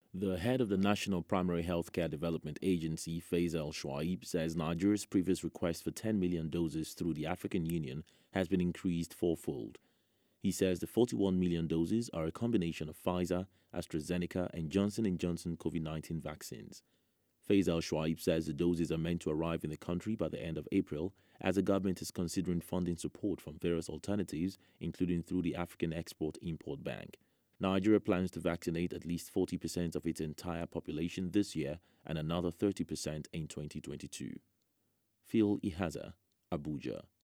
The head of the National Primary Healthcare Development Agency, Faisal Shuaib, says Nigeria's previous request for 10 million doses through the African Union has been increased fourfold. He says the 41 million doses are a combination of Pfizer, AstraZeneca, and Johnson & Johnson COVID-19 vaccines. Faisal Shuaib says the doses are meant to arrive in the country by the end of April, as the government is considering funding support from various alternatives, including through the African Export-Import Bank. Nigeria plans to vaccinate at least 40% of its entire population this year and another 30% in 2022. Phil Ihaza, Abuja.